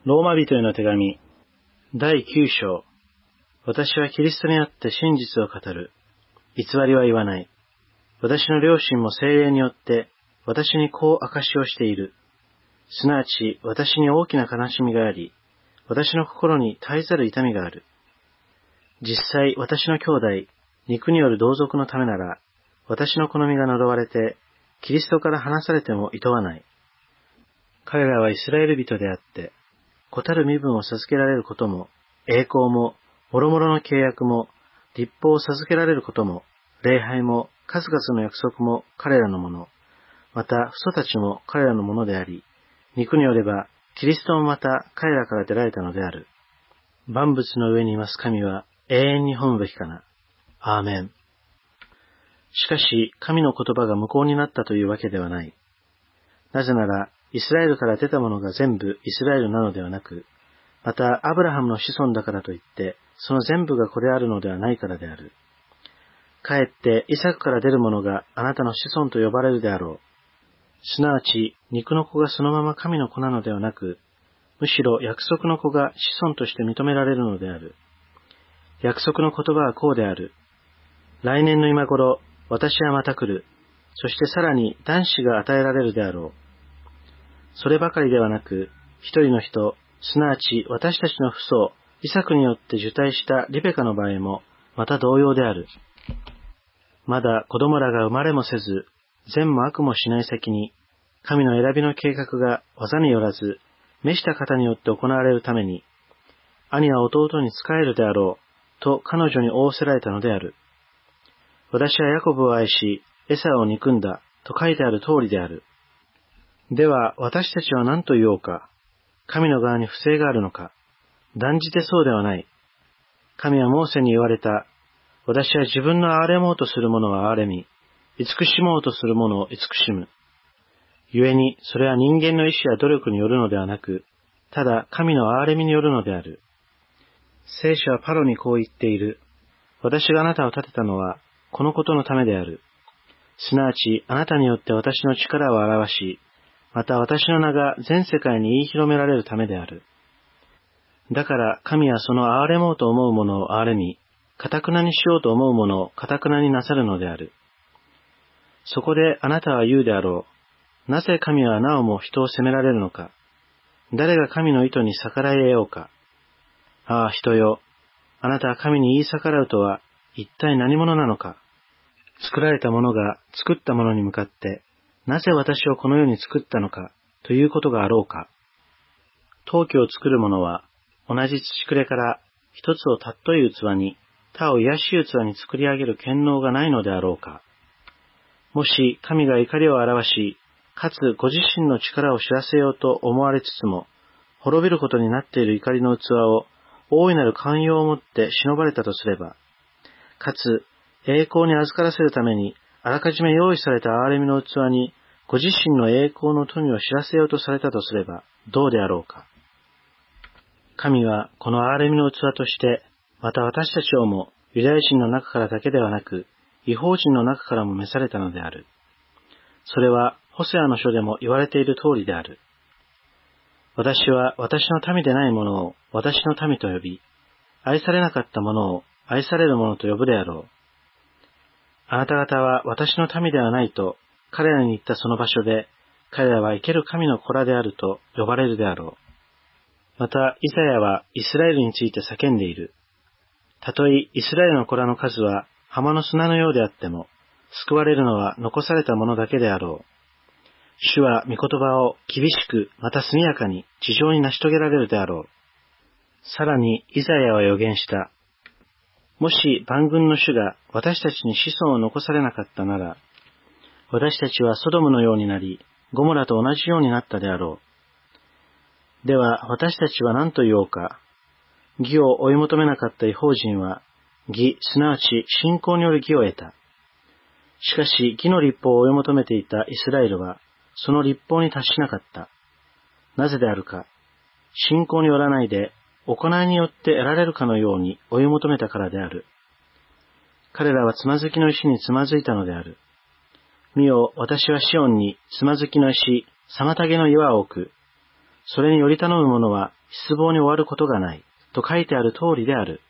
ローマ人への手紙、第9章。私はキリストにあって真実を語る。偽りは言わない。私の両親も聖霊によって私にこう証しをしている。すなわち私に大きな悲しみがあり、私の心に絶えざる痛みがある。実際私の兄弟、肉による同族のためなら、私の好みが呪われて、キリストから離されても厭わない。彼らはイスラエル人であって、子たる身分を授けられることも、栄光も、諸々の契約も、立法を授けられることも、礼拝も、数々の約束も彼らのもの、また父祖たちも彼らのものであり、肉によれば、キリストもまた彼らから出られたのである。万物の上にいます神は永遠に褒むべきかな。アーメン。しかし、神の言葉が無効になったというわけではない。なぜなら、イスラエルから出たものが全部イスラエルなのではなく、またアブラハムの子孫だからといって、その全部がこれあるのではないからである。かえってイサクから出るものがあなたの子孫と呼ばれるであろう。すなわち、肉の子がそのまま神の子なのではなく、むしろ約束の子が子孫として認められるのである。約束の言葉はこうである。来年の今頃、私はまた来る。そしてさらに男子が与えられるであろう。そればかりではなく、一人の人、すなわち私たちの父祖、イサクによって受胎したリベカの場合も、また同様である。まだ子供らが生まれもせず、善も悪もしない先に、神の選びの計画が技によらず、召した方によって行われるために、兄は弟に仕えるであろう、と彼女に仰せられたのである。私はヤコブを愛し、エサウを憎んだ、と書いてある通りである。では、私たちは何と言おうか。神の側に不正があるのか。断じてそうではない。神はモーセに言われた。私は自分の憐れもうとする者は憐れみ、慈しもうとする者を慈しむ。故に、それは人間の意志や努力によるのではなく、ただ神の憐れみによるのである。聖書はパロにこう言っている。私があなたを立てたのは、このことのためである。すなわち、あなたによって私の力を表し、また私の名が全世界に言い広められるためである。だから神はその憐れもうと思うものを憐れみ、堅なにしようと思うものを堅なになさるのである。そこであなたは言うであろう。なぜ神はなおも人を責められるのか。誰が神の意図に逆らい得ようか。ああ人よ。あなたは神に言い逆らうとは一体何者なのか。作られたものが作ったものに向かって、なぜ私をこの世に作ったのか、ということがあろうか。陶器を作る者は、同じ土くれから一つを尊い器に、他を癒しい器に作り上げる権能がないのであろうか。もし神が怒りを表し、かつご自身の力を知らせようと思われつつも、滅びることになっている怒りの器を、大いなる寛容をもって忍ばれたとすれば、かつ栄光に預からせるために、あらかじめ用意された憐れみの器に、ご自身の栄光の富を知らせようとされたとすれば、どうであろうか。神はこの憐れみの器として、また私たちをもユダヤ人の中からだけではなく、異邦人の中からも召されたのである。それは、ホセアの書でも言われている通りである。私は私の民でない者を私の民と呼び、愛されなかった者を愛される者と呼ぶであろう。あなた方は私の民ではないと、彼らに言ったその場所で、彼らは生ける神の子らであると呼ばれるであろう。また、イザヤはイスラエルについて叫んでいる。たとえイスラエルの子らの数は浜の砂のようであっても、救われるのは残された者だけであろう。主は御言葉を厳しくまた速やかに地上に成し遂げられるであろう。さらにイザヤは予言した。もし万軍の主が私たちに子孫を残されなかったなら、私たちはソドムのようになり、ゴモラと同じようになったであろう。では私たちは何と言おうか。義を追い求めなかった異邦人は、義、すなわち信仰による義を得た。しかし義の律法を追い求めていたイスラエルは、その律法に達しなかった。なぜであるか。信仰によらないで、行いによって得られるかのように追い求めたからである。彼らはつまずきの石につまずいたのである。見よ、私はシオンにつまずきの石、妨げの岩を置く。 それにより頼む者は失望に終わることがない、と書いてある通りである。